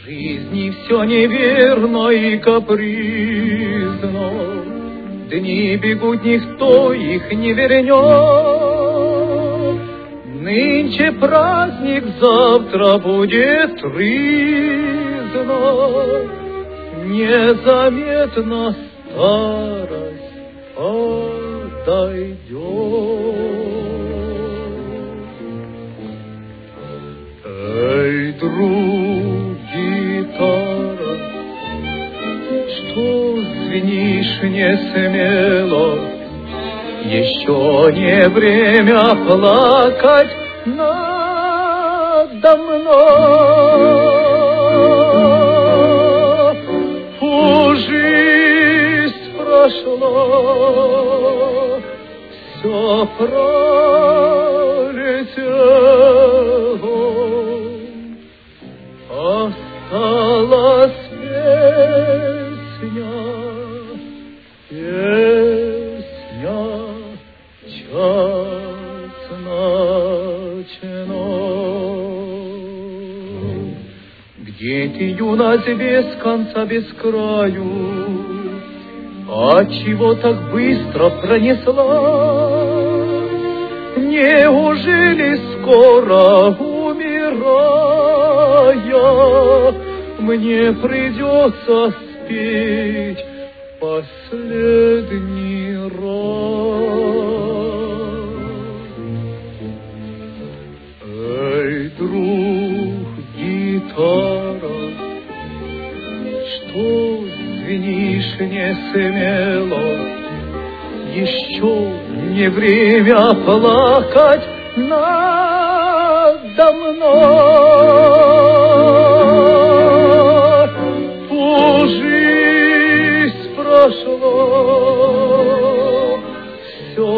жизни все неверно и капризно, дни бегут, никто их не вернет. Нынче праздник, завтра будет тризна, незаметно старость подойдет. Эй, друг, гитара, что звенишь не смело, еще не время плакать надо мной. Жизнь прошла, все пролетело, осталась песня, песня, час ночной. Где ты, юность, без конца, без краю, отчего так быстро пронесла? Неужели скоро, умирая, мне придется спеть последний раз? Эй, друг, гитара, что звенишь не смело, еще не время плакать надо мной. Жизнь прошла, все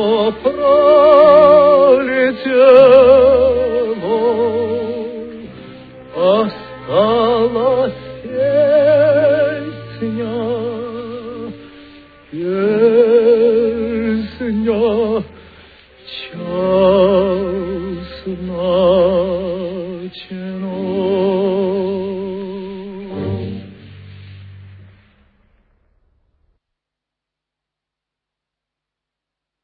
пролетело, осталась песня, песня, час ночной.